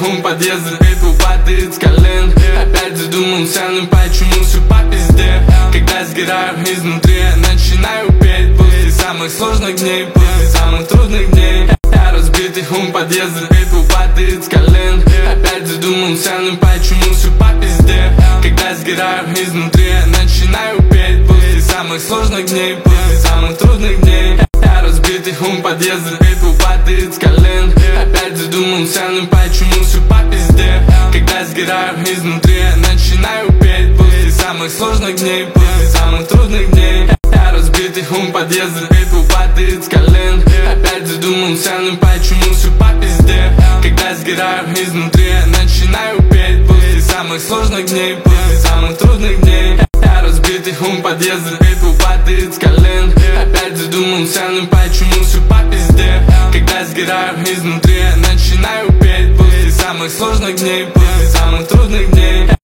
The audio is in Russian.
ум подъезда, битва падает с колен. Опять задумался, ну почему все по пизде? Когда сгораю изнутри, я начинаю петь. После самых сложных дней, после самых трудных дней. Я разбитый ум подъезда, битва падает с колен. Опять задумался, ну почему все по пизде? Когда сгораю изнутри, я начинаю петь. После самых сложных дней, после самых трудных дней. Я разбитый ум подъезда, битва падает с колен. Опять задумался, ну почему все по пизде? Когда сгораю изнутри, я начинаю петь. После самых сложных дней, после самых трудных дней. Я разбитый ум подъезда, битва падает с колен. Опять задумался, ну почему все по пизде? Когда сгораю изнутри, я начинаю петь. После самых сложных дней, после самых трудных дней. Я разбитый ум подъезда, битва падает с колен. Опять задумался, ну почему все по пизде? Когда сгораю изнутри, я начинаю петь. После самых сложных дней, после самых трудных дней.